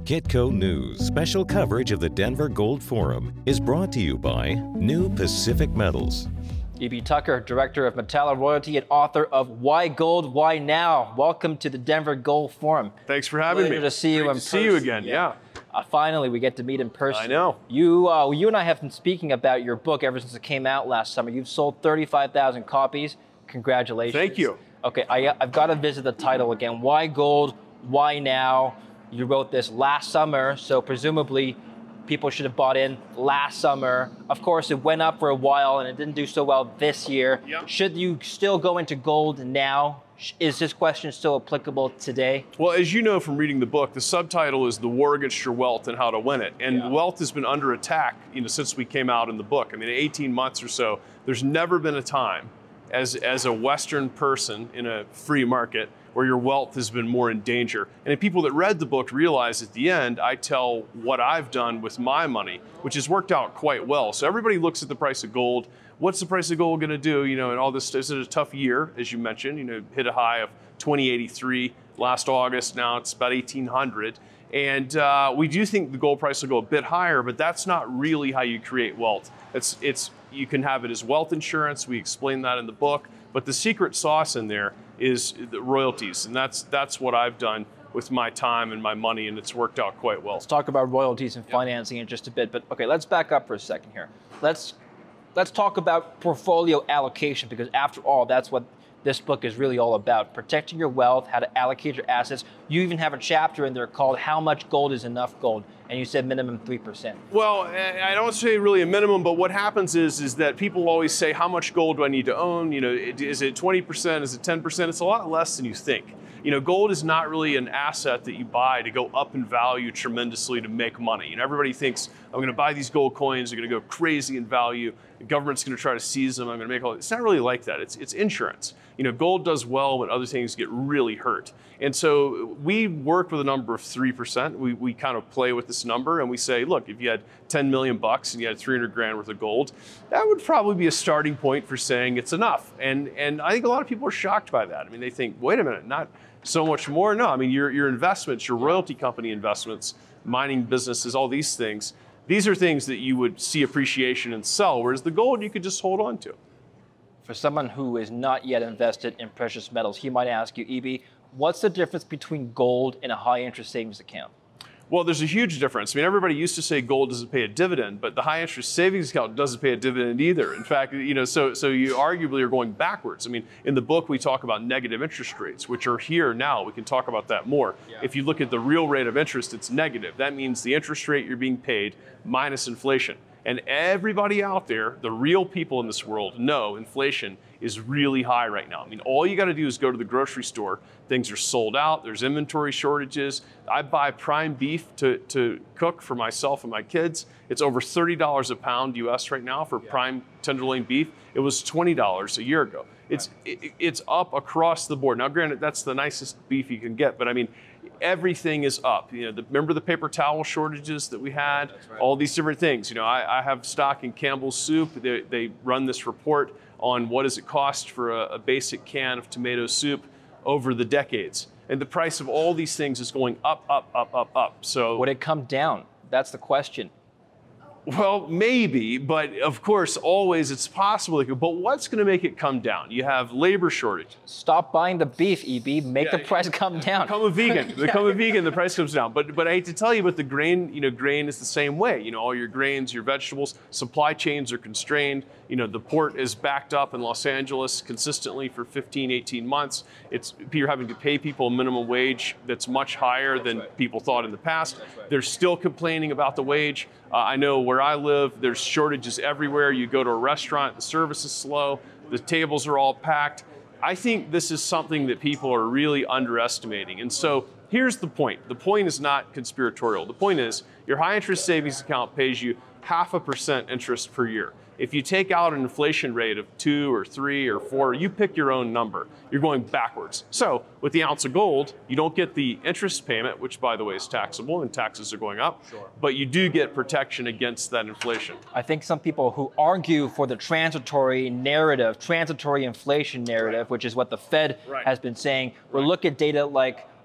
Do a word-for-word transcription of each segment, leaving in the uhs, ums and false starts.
Kitco News special coverage of the Denver Gold Forum is brought to you by New Pacific Metals. E B Tucker, Director of Metallo Royalty and author of Why Gold, Why Now? Welcome to the Denver Gold Forum. Thanks for having Pleasure me. to see you Great in to person. see you again, yeah. Uh, finally, we get to meet in person. I know. You, uh, you and I have been speaking about your book ever since it came out last summer. You've sold thirty-five thousand copies. Congratulations. Thank you. Okay, I, I've got to visit the title again. Why Gold, Why Now? You wrote this last summer, so presumably people should have bought in last summer. Of course, it went up for a while and it didn't do so well this year. Yep. Should you still go into gold now? Is this question still applicable today? Well, as you know from reading the book, the subtitle is The War Against Your Wealth and How to Win It. And Yeah. wealth has been under attack, you know, since we came out in the book. I mean, eighteen months or so, there's never been a time as, as a Western person in a free market where your wealth has been more in danger. And the people that read the book realize at the end, I tell what I've done with my money, which has worked out quite well. So everybody looks at the price of gold. What's the price of gold going to do? You know, and all this, this is a tough year, as you mentioned, you know, hit a high of twenty eighty-three last August. Now it's about eighteen hundred. And uh, we do think the gold price will go a bit higher, but that's not really how you create wealth. It's, it's, you can have it as wealth insurance. We explain that in the book, but the secret sauce in there is the royalties. And that's, that's what I've done with my time and my money, and it's worked out quite well. Let's talk about royalties and financing in just a bit, but okay, let's back up for a second here. Let's let's talk about portfolio allocation, because after all, that's what this book is really all about, protecting your wealth, how to allocate your assets. You even have a chapter in there called How Much Gold is Enough Gold, and you said minimum three percent. Well, I don't say really a minimum, but what happens is, is that people always say, how much gold do I need to own? You know, is it twenty percent, is it ten percent? It's a lot less than you think. You know, gold is not really an asset that you buy to go up in value tremendously to make money. You know, everybody thinks, I'm going to buy these gold coins, they're going to go crazy in value, the government's going to try to seize them, I'm going to make all. It's not really like that. It's it's insurance. You know, gold does well when other things get really hurt. And so we work with a number of three percent. We, we kind of play with this number and we say, look, if you had ten million bucks and you had three hundred grand worth of gold, that would probably be a starting point for saying it's enough. And and I think a lot of people are shocked by that. I mean, they think, wait a minute, not so much more? No, I mean, your, your investments, your royalty company investments, mining businesses, all these things, these are things that you would see appreciation and sell, whereas the gold you could just hold on to. For someone who is not yet invested in precious metals, he might ask you, E B, what's the difference between gold and a high interest savings account? Well, there's a huge difference. I mean, everybody used to say gold doesn't pay a dividend, but the high interest savings account doesn't pay a dividend either. In fact, you know, so so you arguably are going backwards. I mean, in the book we talk about negative interest rates, which are here now. We can talk about that more. Yeah. If you look at the real rate of interest, it's negative. That means the interest rate you're being paid minus inflation. And everybody out there, the real people in this world, know inflation is really high right now. I mean, all you got to do is go to the grocery store. Things are sold out. There's inventory shortages. I buy prime beef to, to cook for myself and my kids. It's over thirty dollars a pound U S right now for yeah. prime tenderloin beef. It was twenty dollars a year ago. It's it, it's up across the board. Now, granted, that's the nicest beef you can get, but I mean, everything is up. You know, the, remember the paper towel shortages that we had? Right. All these different things. You know, I, I have stock in Campbell's Soup. They, they run this report on what does it cost for a, a basic can of tomato soup over the decades. And the price of all these things is going up, up, up, up, up. So would it come down? That's the question. Well, maybe, but of course, always it's possible. But what's going to make it come down? You have labor shortages. Stop buying the beef, E B. Make yeah, the price come down. Become a vegan. Become a vegan. The price comes down. But but I hate to tell you, but the grain, you know, grain is the same way. You know, all your grains, your vegetables, supply chains are constrained. You know, the port is backed up in Los Angeles consistently for fifteen, eighteen months. It's you're having to pay people a minimum wage that's much higher that's than right. people thought in the past. Right. They're still complaining about the wage. Uh, I know where I live, there's shortages everywhere. You go to a restaurant, the service is slow, the tables are all packed. I think this is something that people are really underestimating. And so here's the point. The point is not conspiratorial. The point is your high interest savings account pays you half a percent interest per year. If you take out an inflation rate of two or three or four, you pick your own number, you're going backwards. So with the ounce of gold, you don't get the interest payment, which by the way is taxable and taxes are going up, sure. but you do get protection against that inflation. I think some people who argue for the transitory narrative, transitory inflation narrative, right. which is what the Fed right. has been saying, will right. look at data like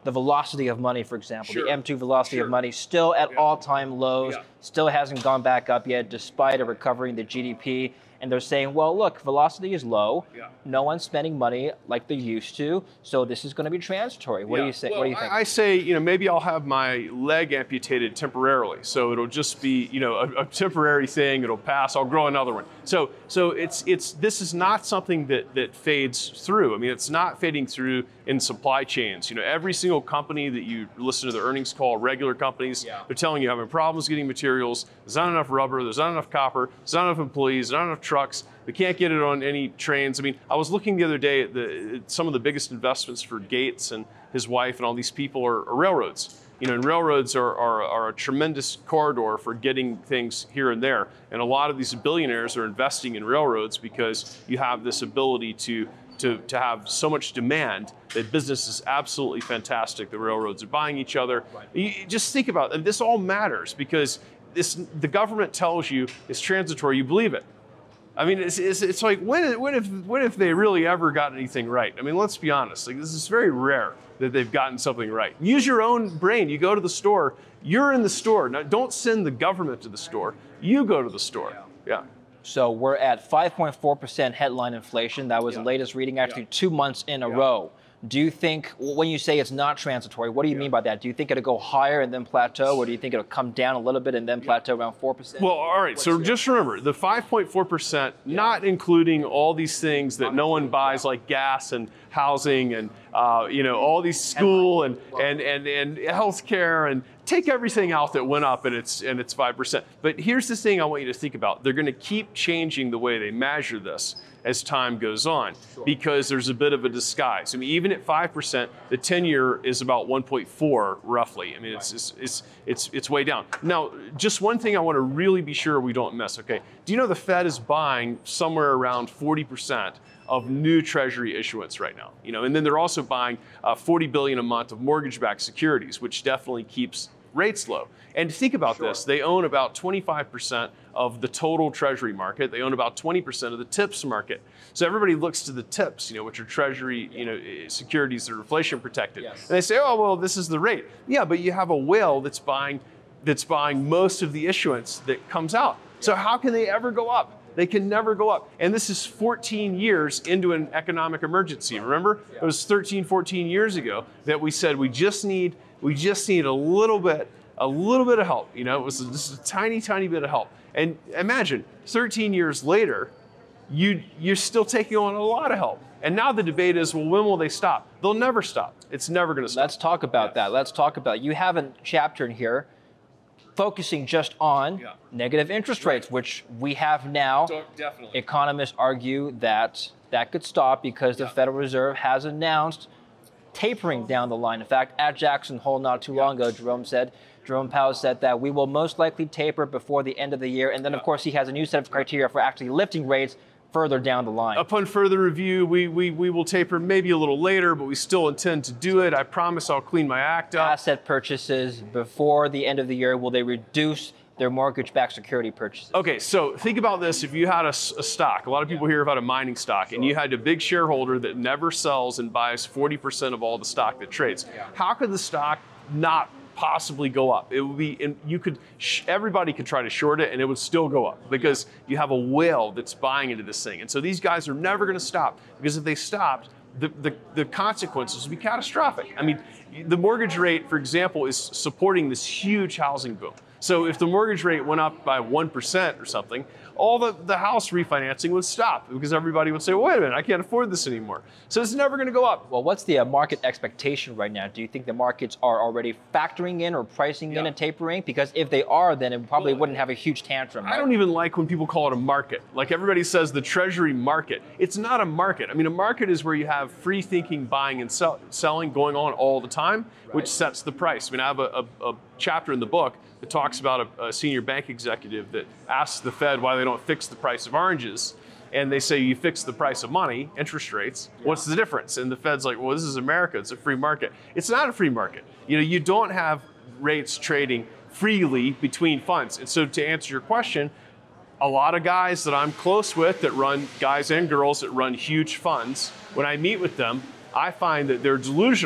the velocity of money, for example, Sure. the M two velocity Sure. of money, still at Yeah. all-time lows, Yeah. still hasn't gone back up yet, despite a recovery in the G D P. And they're saying, well, look, velocity is low. Yeah. No one's spending money like they used to, so this is going to be transitory. What Yeah. do you say? Well, what do you think? I, I say, you know, maybe I'll have my leg amputated temporarily, so it'll just be, you know, a, a temporary thing. It'll pass. I'll grow another one. So, so it's it's this is not something that that fades through. I mean, it's not fading through in supply chains. You know, every single company that you listen to the earnings call, regular companies, Yeah. they're telling you having problems getting materials. There's not enough rubber. There's not enough copper. There's not enough employees. There's not enough trucks. They can't get it on any trains. I mean, I was looking the other day at the at some of the biggest investments for Gates and his wife and all these people are, are railroads. You know, and railroads are, are, are a tremendous corridor for getting things here and there. And a lot of these billionaires are investing in railroads because you have this ability to to, to have so much demand that business is absolutely fantastic. The railroads are buying each other. You, just think about it. And this all matters because this the government tells you it's transitory. You believe it. I mean, it's, it's, it's like, when, when, if, when if they really ever got anything right? I mean, let's be honest. Like, this is very rare that they've gotten something right. Use your own brain. You go to the store. You're in the store. Now, don't send the government to the store. You go to the store. Yeah. So we're at five point four percent headline inflation. That was Yeah. the latest reading, actually Yeah. two months in a Yeah. row. Do you think, when you say it's not transitory, what do you mean by that? Do you think it'll go higher and then plateau, or do you think it'll come down a little bit and then plateau around four percent? Well, all right. So just remember, the five point four percent, not including all these things that no one buys, like gas and housing and uh, you know, all these school and and and and healthcare, and take everything out that went up and it's and it's five percent. But here's the thing I want you to think about: they're going to keep changing the way they measure this as time goes on, because there's a bit of a disguise. I mean, even at five percent, the ten-year is about one point four roughly. I mean, it's, it's it's it's it's way down. Now, just one thing I want to really be sure we don't miss. Okay, do you know the Fed is buying somewhere around forty percent of new Treasury issuance right now? You know, and then they're also buying uh, forty billion dollars a month of mortgage-backed securities, which definitely keeps rates low. And think about Sure. this: they own about twenty-five percent of the total Treasury market. They own about twenty percent of the TIPS market. So everybody looks to the TIPS, you know, which are Treasury, you know, securities that are inflation protected, Yes. and they say, oh well, this is the rate. Yeah, but you have a whale that's buying, that's buying most of the issuance that comes out. So how can they ever go up? They can never go up. And this is fourteen years into an economic emergency. Remember, it was thirteen, fourteen years ago that we said we just need, we just need a little bit, a little bit of help. You know, it was just a tiny, tiny bit of help. And imagine, thirteen years later, you, you're still taking on a lot of help. And now the debate is, well, when will they stop? They'll never stop. It's never going to stop. Let's talk about Yeah. that. Let's talk about, you have a chapter in here focusing just on Yeah. negative interest rates, which we have now. Definitely. Economists argue that that could stop because the Yeah. Federal Reserve has announced tapering down the line. In fact, at Jackson Hole not too long ago, Jerome said, Jerome Powell said that we will most likely taper before the end of the year. And then, of Yeah. course, he has a new set of criteria for actually lifting rates further down the line. Upon further review, we, we, we will taper maybe a little later, but we still intend to do it. I promise I'll clean my act up. Asset purchases before the end of the year, will they reduce their mortgage-backed security purchases? Okay, so think about this. If you had a, s- a stock, a lot of people hear about a mining stock, and you had a big shareholder that never sells and buys forty percent of all the stock that trades. How could the stock not possibly go up? It would be, and you could, sh- everybody could try to short it and it would still go up because you have a whale that's buying into this thing. And so these guys are never going to stop, because if they stopped, the, the, the consequences would be catastrophic. I mean, the mortgage rate, for example, is supporting this huge housing boom. So if the mortgage rate went up by one percent or something, all the, the house refinancing would stop, because everybody would say, well, wait a minute, I can't afford this anymore. So it's never going to go up. Well, what's the uh, market expectation right now? Do you think the markets are already factoring in or pricing in Yeah. a tapering? Because if they are, then it probably Well, wouldn't have a huge tantrum. I right? don't even like when people call it a market. Like everybody says the Treasury market. It's not a market. I mean, a market is where you have free thinking buying and sell, selling going on all the time, which sets the price. I mean, I have a, a, a chapter in the book that talks about a, a senior bank executive that asks the Fed why they don't fix the price of oranges. And they say, you fix the price of money, interest rates, what's the difference? And the Fed's like, well, this is America, it's a free market. It's not a free market. You know, you don't have rates trading freely between funds. And so to answer your question, a lot of guys that I'm close with that run, guys and girls that run huge funds, when I meet with them, I find that they're delusional.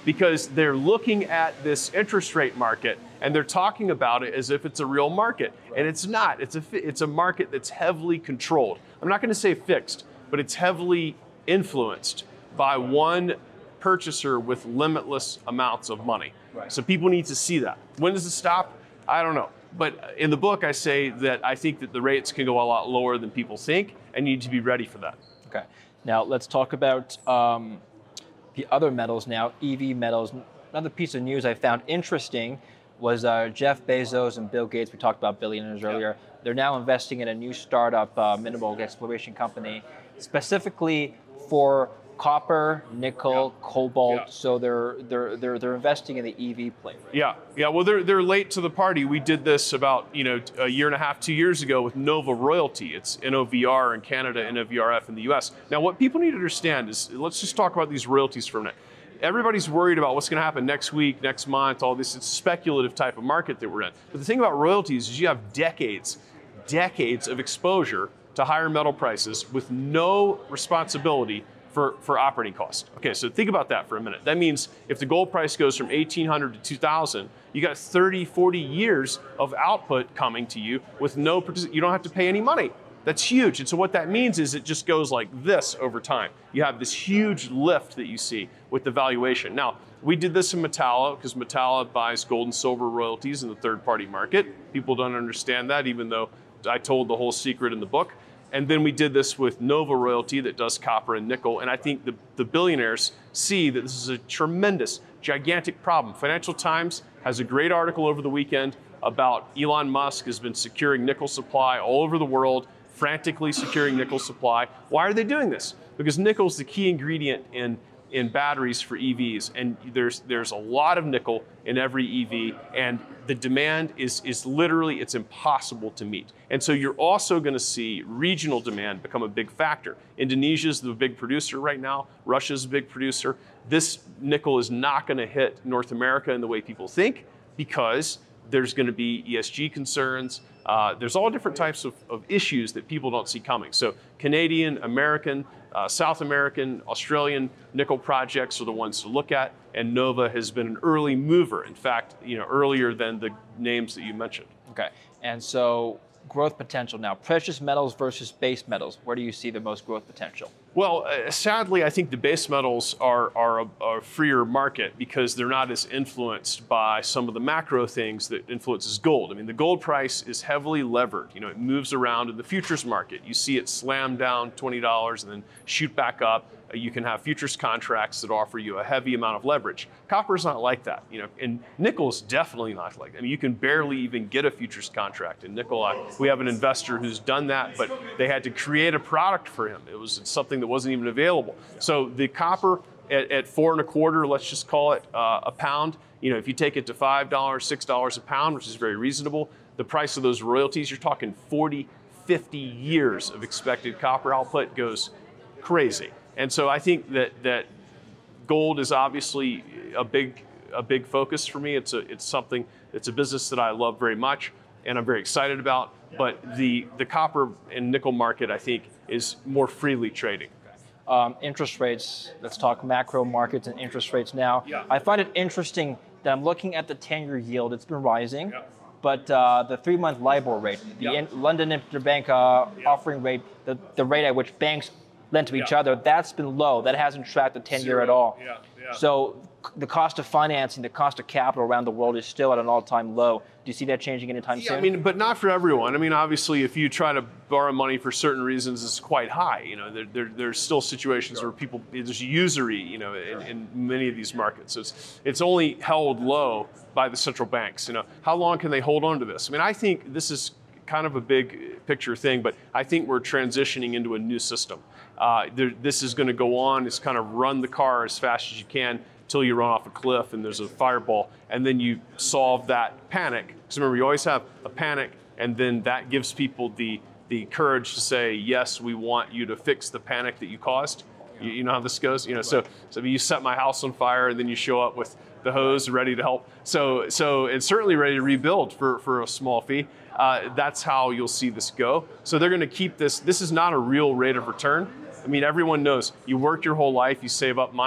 because they're looking at this interest rate market and they're talking about it as if it's a real market. And it's not. It's a, it's a market that's heavily controlled. I'm not going to say fixed, but it's heavily influenced by one purchaser with limitless amounts of money. Right. So people need to see that. When does it stop? I don't know. But in the book, I say that I think that the rates can go a lot lower than people think, and you need to be ready for that. Okay. Now let's talk about um, the other metals now, E V metals. Another piece of news I found interesting was uh, Jeff Bezos and Bill Gates. We talked about billionaires earlier. Yeah. They're now investing in a new startup, uh, mineral exploration company, specifically for copper, nickel, yeah. cobalt. Yeah. So they're they're they're they're investing in the E V play. Right? Yeah, yeah. Well, they're they're late to the party. We did this about you know a year and a half, two years ago with Nova Royalty. It's N O V R in Canada, N O V R F in the U S. Now, what people need to understand is, let's just talk about these royalties for a minute. Everybody's worried about what's going to happen next week, next month, all this. It's a speculative type of market that we're in. But the thing about royalties is you have decades, decades of exposure to higher metal prices with no responsibility for, for operating costs. Okay, so think about that for a minute. That means if the gold price goes from eighteen hundred to two thousand, you got thirty, forty years of output coming to you with no, you don't have to pay any money. That's huge. And so what that means is it just goes like this over time. You have this huge lift that you see with the valuation. Now, we did this in Metalla because Metalla buys gold and silver royalties in the third-party market. People don't understand that, even though I told the whole secret in the book. And then we did this with Nova Royalty that does copper and nickel. And I think the, the billionaires see that this is a tremendous, gigantic problem. Financial Times has a great article over the weekend about Elon Musk has been securing nickel supply all over the world, frantically securing nickel supply. Why are they doing this? Because nickel is the key ingredient in, in batteries for E Vs, and there's there's a lot of nickel in every E V, and the demand is is literally, it's impossible to meet. And so you're also going to see regional demand become a big factor. Indonesia's the big producer right now. Russia's a big producer. This nickel is not going to hit North America in the way people think, because there's going to be E S G concerns. Uh, there's all different types of, of issues that people don't see coming. So Canadian, American, uh, South American, Australian nickel projects are the ones to look at, and Nova has been an early mover. In fact, you know, earlier than the names that you mentioned. Okay, and so growth potential now, precious metals versus base metals. Where do you see the most growth potential? Well, uh, sadly, I think the base metals are, are a, a freer market because they're not as influenced by some of the macro things that influences gold. I mean, the gold price is heavily levered. You know, it moves around in the futures market. You see it slam down twenty dollars and then shoot back up. Uh, you can have futures contracts that offer you a heavy amount of leverage. Copper's not like that, you know, and nickel's definitely not like that. I mean, you can barely even get a futures contract in nickel. I, we have an investor who's done that, but they had to create a product for him. It was something that wasn't even available. So the copper at, at four and a quarter, let's just call it uh, a pound. You know, if you take it to five dollars, six dollars a pound, which is very reasonable, the price of those royalties, you're talking forty, fifty years of expected copper output, goes crazy. And so I think that that gold is obviously a big a big focus for me. It's a it's something, it's a business that I love very much and I'm very excited about. But the the copper and nickel market, I think, is more freely trading. Um, interest rates, let's talk macro markets and interest rates now. Yeah. I find it interesting that I'm looking at the ten-year yield. It's been rising, yeah. but uh, the three-month LIBOR rate, the yeah. in, London Interbank uh, yeah. offering rate, the, the rate at which banks lend to each yeah. other, that's been low. That hasn't tracked the ten-year at all. Yeah. Yeah. So the cost of financing, the cost of capital around the world is still at an all-time low. Do you see that changing anytime yeah, soon? I mean, but not for everyone. I mean, obviously, if you try to borrow money for certain reasons, it's quite high. You know, there, there, there's still situations sure. where people, there's usury, you know, in, in many of these markets. So it's, it's only held low by the central banks. You know, how long can they hold on to this? I mean, I think this is kind of a big picture thing, but I think we're transitioning into a new system. Uh, there, this is going to go on. It's kind of run the car as fast as you can until you run off a cliff and there's a fireball, and then you solve that panic. Because remember, you always have a panic, and then that gives people the the courage to say, yes, we want you to fix the panic that you caused. You, you know how this goes? You know, so so you set my house on fire, and then you show up with the hose ready to help. So so it's certainly ready to rebuild for, for a small fee. Uh, that's how you'll see this go. So they're going to keep this. This is not a real rate of return. I mean, everyone knows you work your whole life, you save up money,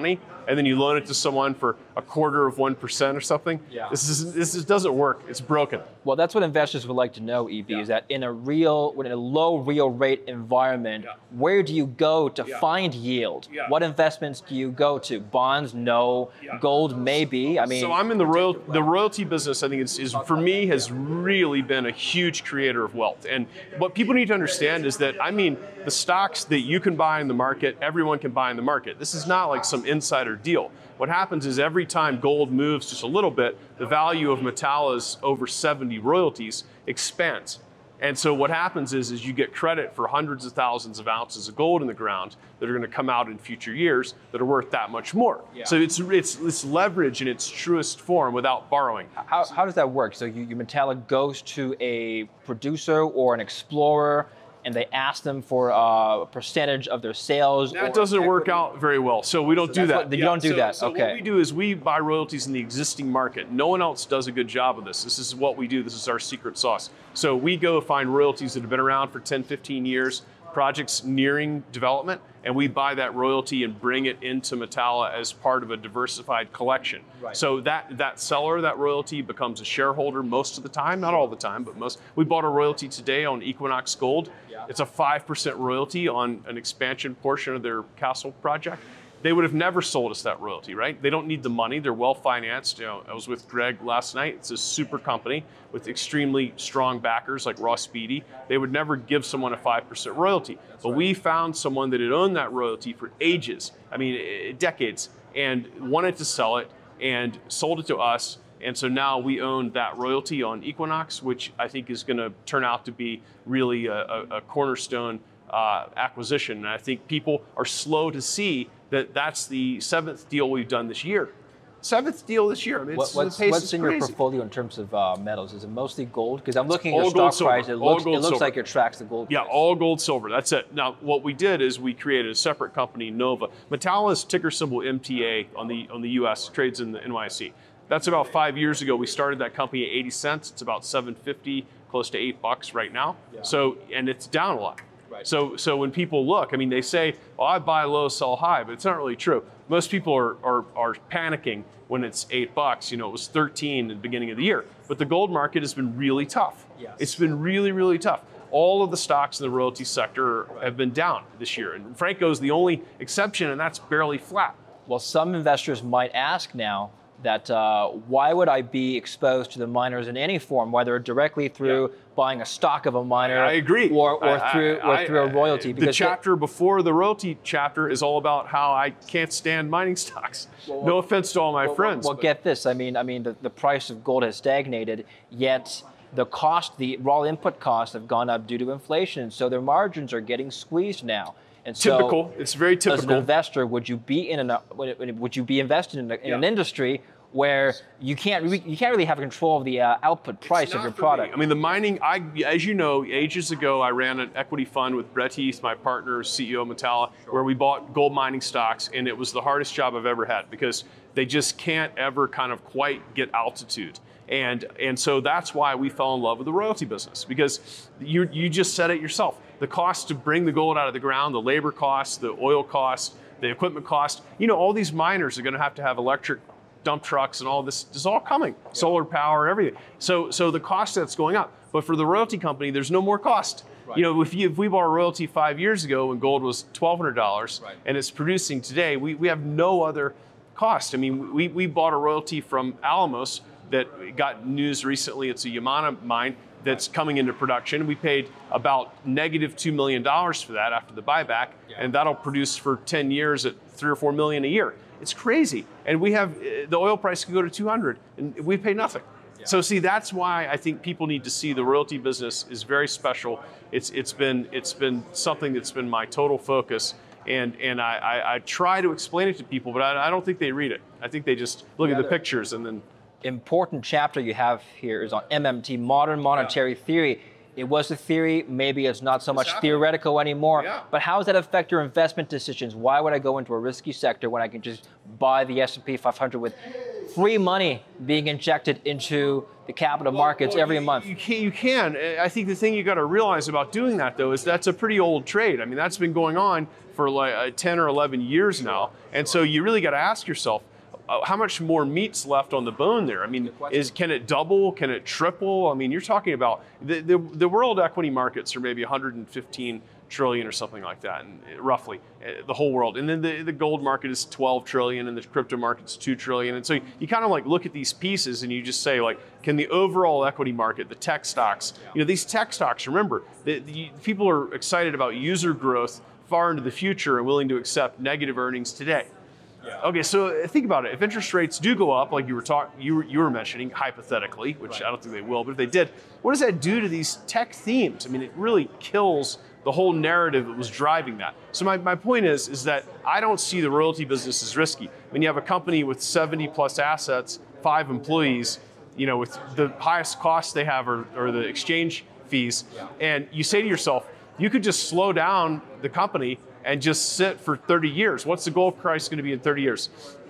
and then you loan it to someone for a quarter of one percent or something. Yeah. This is this is, doesn't work. It's broken. Well, that's what investors would like to know, E B, yeah. is that in a real, in a low real rate environment, yeah. where do you go to yeah. find yield? Yeah. What investments do you go to? Bonds? No. Yeah. Gold? Maybe. I mean, so I'm in the royal, the royalty business. I think is, is for me has really been a huge creator of wealth. And what people need to understand is that I mean the stocks that you can buy in the market, everyone can buy in the market. This is not like some insider deal. What happens is every time gold moves just a little bit, the value of Metalla's over seventy royalties expands. And so what happens is, is you get credit for hundreds of thousands of ounces of gold in the ground that are going to come out in future years that are worth that much more. Yeah. So it's, it's it's leverage in its truest form without borrowing. How, how does that work? So you, you Metalla goes to a producer or an explorer, and they ask them for a percentage of their sales? That doesn't equity. work out very well. So we don't so do that. What, you yeah. don't do so, that, so okay. What we do is we buy royalties in the existing market. No one else does a good job of this. This is what we do. This is our secret sauce. So we go find royalties that have been around for ten, fifteen years, projects nearing development, and we buy that royalty and bring it into Metalla as part of a diversified collection. Right. So that, that seller, that royalty becomes a shareholder most of the time, not all the time, but most. We bought a royalty today on Equinox Gold. Yeah. It's a five percent royalty on an expansion portion of their Castle project. They would have never sold us that royalty, right? They don't need the money. They're well financed. You know, I was with Greg last night. It's a super company with extremely strong backers like Ross Beatty. They would never give someone a five percent royalty. That's but right. we found someone that had owned that royalty for ages, I mean, decades, and wanted to sell it and sold it to us. And so now we own that royalty on Equinox, which I think is going to turn out to be really a, a, a cornerstone uh, acquisition. And I think people are slow to see that that's the seventh deal we've done this year. Seventh deal this year. I mean, what, what's what's in crazy. your portfolio in terms of uh, metals? Is it mostly gold? Because I'm looking all at your stock gold, price. silver. It looks, gold, it looks silver. like it tracks the gold yeah, price. Yeah, all gold, silver. That's it. Now, what we did is we created a separate company, Nova. Metalla's ticker symbol M T A on the on the U S trades in the N Y S E. That's about five years ago. We started that company at eighty cents. It's about seven fifty, close to eight bucks right now. Yeah. So, and it's down a lot. Right. So, so when people look, I mean, they say, "Oh, I buy low, sell high," but it's not really true. Most people are are, are panicking when it's eight bucks. You know, it was thirteen at the beginning of the year. But the gold market has been really tough. Yes. It's been really, really tough. All of the stocks in the royalty sector have been down this year, and Franco's the only exception, and that's barely flat. Well, some investors might ask now that uh, why would I be exposed to the miners in any form, whether directly through yeah. buying a stock of a miner, I agree, or, or I, through I, or through a royalty. The chapter it, before the royalty chapter is all about how I can't stand mining stocks. Well, no offense to all my well, friends. Well, well get this. I mean, I mean, the, the price of gold has stagnated, yet the cost, the raw input costs, have gone up due to inflation. So their margins are getting squeezed now. And so, typical. It's very typical. As an investor, would you be in an would you be invested in, a, in yeah. an industry where you can't you can't really have control of the uh, output price of your product? Me. I mean, the mining. I, as you know, ages ago, I ran an equity fund with Brett Heath, my partner, C E O of Metalla, sure. where we bought gold mining stocks, and it was the hardest job I've ever had because they just can't ever kind of quite get altitude. And and so that's why we fell in love with the royalty business, because you you just said it yourself. The cost to bring the gold out of the ground, the labor costs, the oil costs, the equipment cost, you know, all these miners are going to have to have electric dump trucks and all this. This is all coming. Yeah. Solar power, everything. So so the cost that's going up. But for the royalty company, there's no more cost. Right. You know, if, you, if we bought a royalty five years ago when gold was twelve hundred dollars right. and it's producing today, we, we have no other cost. I mean, we, we bought a royalty from Alamos that got news recently. It's a Yamana mine that's coming into production. We paid about negative two million dollars for that after the buyback, yeah. and that'll produce for ten years at three or four million a year. It's crazy. And we have, the oil price could go to two hundred, and we pay nothing. Yeah. So see, that's why I think people need to see the royalty business is very special. It's it's been it's been something that's been my total focus. And and I, I, I try to explain it to people, but I, I don't think they read it. I think they just look yeah, at the pictures and then. Important chapter you have here is on M M T, modern monetary yeah. theory. It was a theory, maybe it's not so much Exactly. theoretical anymore, Yeah. but how does that affect your investment decisions? Why would I go into a risky sector when I can just buy the S and P five hundred with free money being injected into the capital markets Well, every you, month? You can, you can. I think the thing you got to realize about doing that, though, is that's a pretty old trade. I mean, that's been going on for like uh, ten or eleven years now. And so you really got to ask yourself, uh, how much more meat's left on the bone there? I mean, is can it double? Can it triple? I mean, you're talking about the, the, the world equity markets are maybe one hundred fifteen trillion or something like that, and roughly uh, the whole world. And then the, the gold market is twelve trillion, and the crypto market's two trillion. And so you, you kind of like look at these pieces and you just say, like, can the overall equity market, the tech stocks, you know, these tech stocks, remember, the, the, people are excited about user growth far into the future and willing to accept negative earnings today. Okay, so think about it. If interest rates do go up, like you were talking, you were, you were mentioning hypothetically, which right. I don't think they will, but if they did, what does that do to these tech themes? I mean, it really kills the whole narrative that was driving that. So my, my point is, is that I don't see the royalty business as risky. When you have a company with seventy plus assets, five employees, you know, with the highest costs they have are, are the exchange fees, and you say to yourself, you could just slow down the company and just sit for thirty years. What's the gold price going to be in thirty years?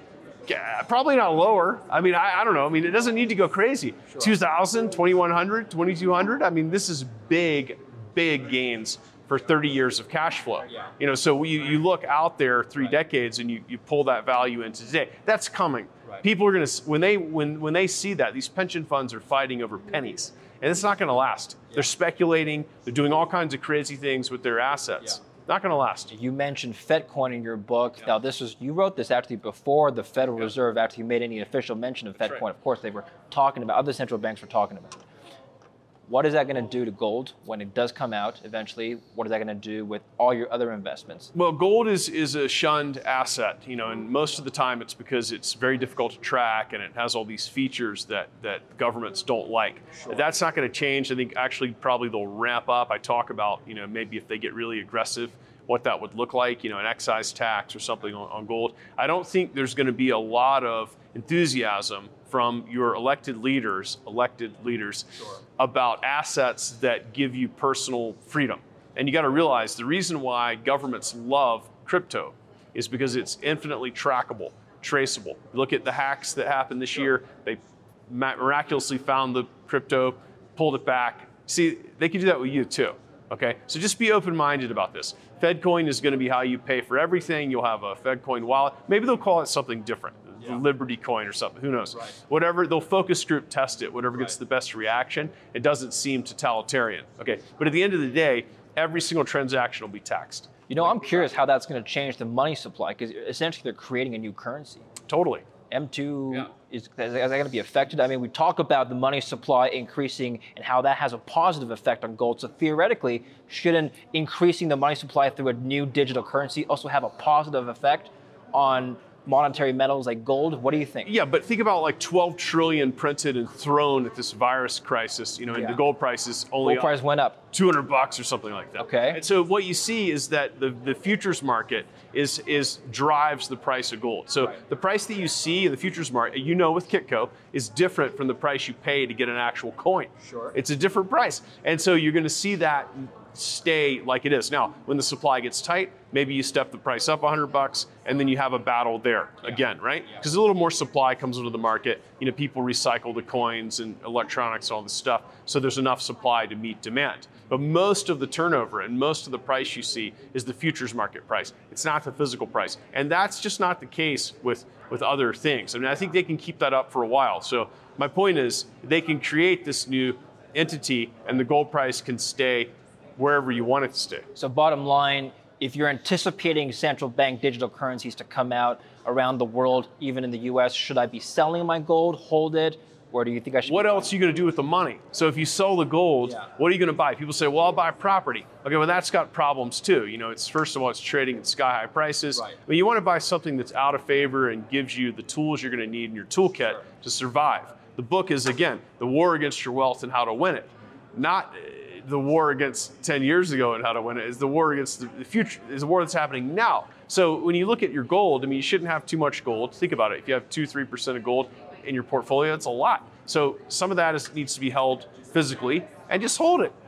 Yeah, probably not lower. I mean, I, I don't know. I mean, it doesn't need to go crazy. Sure. two thousand, twenty-one hundred, twenty-two hundred. I mean, this is big, big gains for thirty years of cash flow. Yeah. You know, so you, you look out there three right. decades and you, you pull that value into today. That's coming. Right. People are going to, when they when when they see that, these pension funds are fighting over pennies. And it's not going to last. Yeah. They're speculating. They're doing all kinds of crazy things with their assets. Yeah. Not going to last. You mentioned FedCoin in your book. Yeah. Now, this was you wrote this actually before the Federal yeah. Reserve actually made any official mention of FedCoin. Right. Of course, they were talking about, other central banks were talking about it. What is that going to do to gold when it does come out eventually? What is that going to do with all your other investments? Well, gold is is a shunned asset, you know, and most of the time it's because it's very difficult to track and it has all these features that that governments don't like. Sure. That's not going to change. I think actually probably they'll ramp up. I talk about, you know, maybe if they get really aggressive, what that would look like, you know, an excise tax or something on, on gold. I don't think there's going to be a lot of enthusiasm from your elected leaders, elected leaders, sure. about assets that give you personal freedom. And you got to realize the reason why governments love crypto is because it's infinitely trackable, traceable. Look at the hacks that happened this sure. year. They miraculously found the crypto, pulled it back. See, they can do that with you too. Okay, so just be open-minded about this. FedCoin is going to be how you pay for everything. You'll have a FedCoin wallet. Maybe they'll call it something different, yeah. Liberty Coin or something. Who knows? Right. Whatever, they'll focus group test it. Whatever gets right. the best reaction. It doesn't seem totalitarian. Okay, but at the end of the day, every single transaction will be taxed. You know, I'm curious how that's going to change the money supply because essentially they're creating a new currency. Totally. M two, yeah. is, is that going to be affected? I mean, we talk about the money supply increasing and how that has a positive effect on gold. So theoretically, shouldn't increasing the money supply through a new digital currency also have a positive effect on monetary metals like gold? What do you think? Yeah, but think about like twelve trillion printed and thrown at this virus crisis, you know, and yeah. the gold price is only gold price went up two hundred bucks or something like that. Okay. And so what you see is that the, the futures market is is drives the price of gold. So right. the price that you see in the futures market, you know, with Kitco, is different from the price you pay to get an actual coin. Sure. It's a different price. And so you're going to see that stay like it is. Now, when the supply gets tight, maybe you step the price up one hundred bucks and then you have a battle there yeah. again, right? Because yeah. a little more supply comes into the market. You know, people recycle the coins and electronics and all this stuff. So there's enough supply to meet demand. But most of the turnover and most of the price you see is the futures market price. It's not the physical price. And that's just not the case with, with other things. I mean, I think they can keep that up for a while. So my point is they can create this new entity and the gold price can stay wherever you want it to stay. So bottom line, if you're anticipating central bank digital currencies to come out around the world, even in the U S, should I be selling my gold, hold it, or do you think I should? What else are you going to do with the money? So if you sell the gold, yeah. what are you going to buy? People say, well, I'll buy property. Okay, well, that's got problems too. You know, it's first of all, it's trading at sky high prices. Right. I mean, you want to buy something that's out of favor and gives you the tools you're going to need in your toolkit sure. to survive. The book is, again, The War Against Your Wealth and How to Win It. Not the war against ten years ago and how to win it. Is the war against the future, is the war that's happening now. So when you look at your gold, I mean, you shouldn't have too much gold. Think about it. If you have two, three percent of gold in your portfolio, it's a lot. So some of that is, needs to be held physically and just hold it.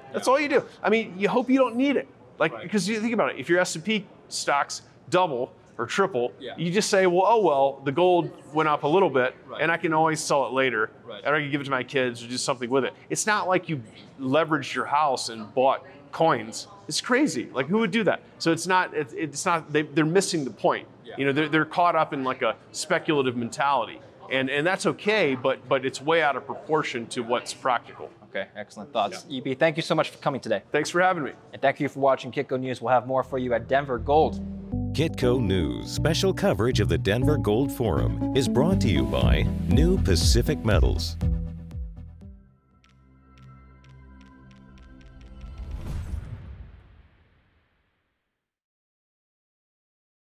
That's all you do. I mean, you hope you don't need it. Like, Right. because you think about it, if your S and P stocks double or triple, Yeah. you just say, well, oh, well, the gold went up a little bit, Right. and I can always sell it later, Right. and I can give it to my kids or do something with it. It's not like you leveraged your house and bought coins. It's crazy. Like, who would do that? So it's not, it's, it's not, they, they're missing the point. Yeah. You know, they're, they're caught up in like a speculative mentality. And, and that's okay, but, but it's way out of proportion to what's practical. Okay, excellent thoughts. E B, thank you so much for coming today. Thanks for having me. And thank you for watching Kitco News. We'll have more for you at Denver Gold. Kitco News special coverage of the Denver Gold Forum is brought to you by New Pacific Metals.